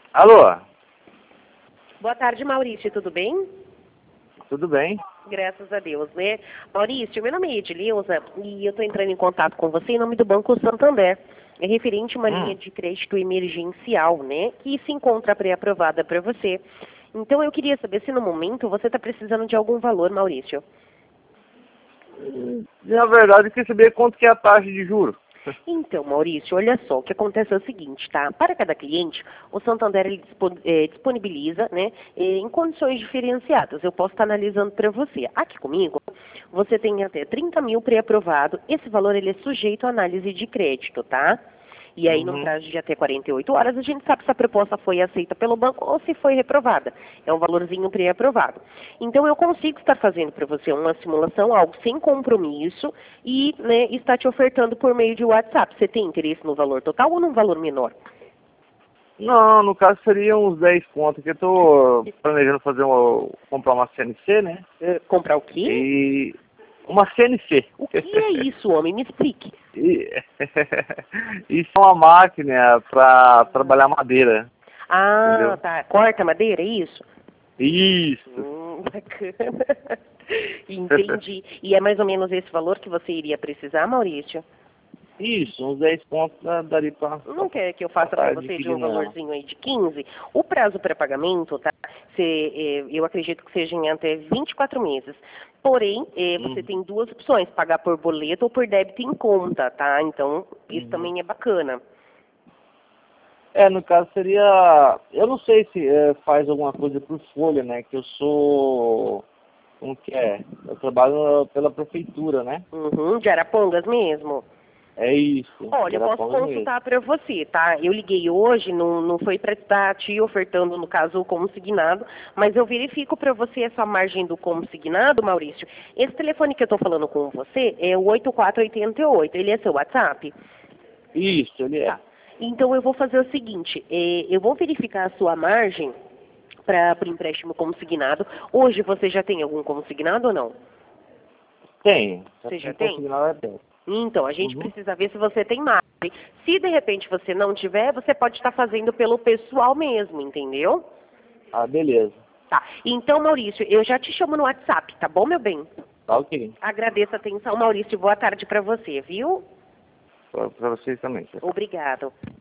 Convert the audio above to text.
Alô? Boa tarde, Maurício, tudo bem? Tudo bem? Graças a Deus, né? Maurício, meu nome é Edileuza e eu estou entrando em contato com você em nome do Banco Santander. É referente a uma linha de crédito emergencial, né? Que se encontra pré-aprovada para você. Então eu queria saber se no momento você está precisando de algum valor, Maurício. Na verdade, eu queria saber quanto que é a taxa de juros. Então, Maurício, olha só, o que acontece é o seguinte, tá? Para cada cliente, o Santander ele disponibiliza, né, em condições diferenciadas. Eu posso estar analisando para você. Aqui comigo, você tem até 30 mil pré-aprovado. Esse valor ele é sujeito à análise de crédito, tá? E aí, num prazo de até 48 horas, a gente sabe se a proposta foi aceita pelo banco ou se foi reprovada. É um valorzinho pré-aprovado. Então, eu consigo estar fazendo para você uma simulação, algo sem compromisso, e né, estar te ofertando por meio de WhatsApp. Você tem interesse no valor total ou num valor menor? Não, no caso seria uns 10 contos, que eu tô planejando fazer comprar uma CNC, né? Comprar o quê? E uma CNC. O que é isso, homem? Me explique. Isso é uma máquina para trabalhar madeira. Ah, Entendeu? tá. Corta madeira, é isso? Isso. Bacana. Entendi. E é mais ou menos esse valor que você iria precisar, Maurício? Isso, uns 10 pontos daria para... Não quer que eu faça para você de um valorzinho aí de 15? O prazo para pagamento, tá? Eu acredito que seja em até 24 meses. Porém, você tem duas opções, pagar por boleto ou por débito em conta, tá? Então, isso também é bacana. No caso seria... Eu não sei se faz alguma coisa por folha, né? Que eu sou... Como que é? Eu trabalho pela prefeitura, né? De Arapongas mesmo? É isso. Olha, eu posso consultar para você, tá? Eu liguei hoje, não foi para estar te ofertando, no caso, o consignado, mas eu verifico para você essa margem do consignado, Maurício. Esse telefone que eu estou falando com você é o 8488, ele é seu WhatsApp? Isso, ele é. Tá. Então eu vou fazer o seguinte, eu vou verificar a sua margem para o empréstimo consignado. Hoje você já tem algum consignado ou não? Tem. Você já tem? Consignado é bem. Então, a gente precisa ver se você tem margem. Se de repente você não tiver, você pode estar fazendo pelo pessoal mesmo, entendeu? Ah, beleza. Tá. Então, Maurício, eu já te chamo no WhatsApp, tá bom, meu bem? Tá ok. Agradeço a atenção, Maurício. Boa tarde para você, viu? Para vocês também. Obrigado.